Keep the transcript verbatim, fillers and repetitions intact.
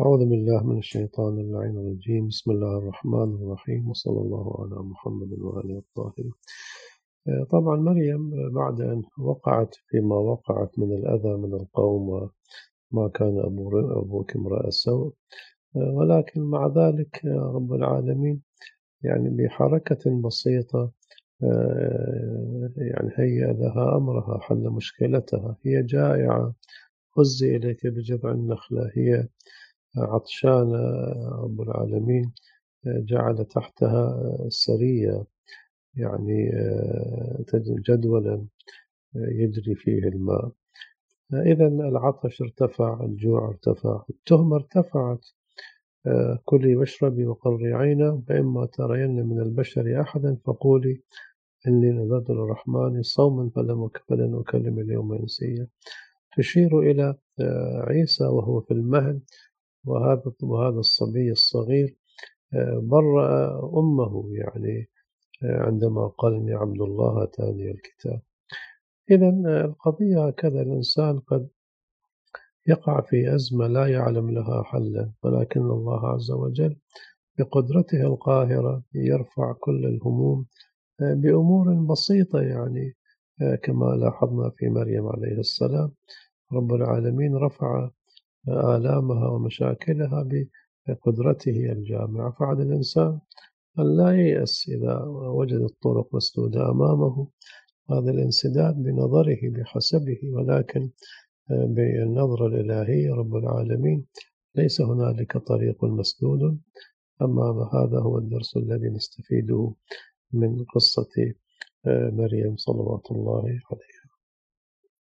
أعوذ بالله من الشيطان اللعين الرجيم. بسم الله الرحمن الرحيم، وصلى الله على محمد وآله الطاهرين. آه، طبعا مريم بعد أن وقعت فيما وقعت من الأذى من القوم، وما كان أبوك امرأ سوء، آه، ولكن مع ذلك آه، رب العالمين يعني بحركة بسيطة آه، يعني هيأ لها أمرها، حل مشكلتها. هي جائعة، هزي إليك بجذع النخلة. هي عطشانة، رب العالمين جعل تحتها سرية، يعني جدولا يجري فيه الماء. إذا العطش ارتفع، الجوع ارتفع، التهمة ارتفعت. كلي واشربي وقري عينا، فإما ترين من البشر أحدا فقولي إني نذرت للرحمن صوما فلن أكلم اليوم إنسيا. تشير إلى عيسى وهو في المهد، وهذا وهذا الصبي الصغير برأ أمه، يعني عندما قال إني عبد الله آتاني الكتاب. إذا القضية هكذا، الإنسان قد يقع في أزمة لا يعلم لها حلا، ولكن الله عز وجل بقدرته القاهرة يرفع كل الهموم بأمور بسيطة، يعني كما لاحظنا في مريم عليه السلام. رب العالمين رفع آلامها ومشاكلها بقدرته الجامعة. فعلى الإنسان أن لا ييأس إذا وجد الطرق مسدودة أمامه، هذا الانسداد بنظره بحسبه، ولكن بالنظرة الإلهية رب العالمين ليس هنالك طريق مسدود أمام. هذا هو الدرس الذي نستفيده من قصة مريم صلوات الله عليها.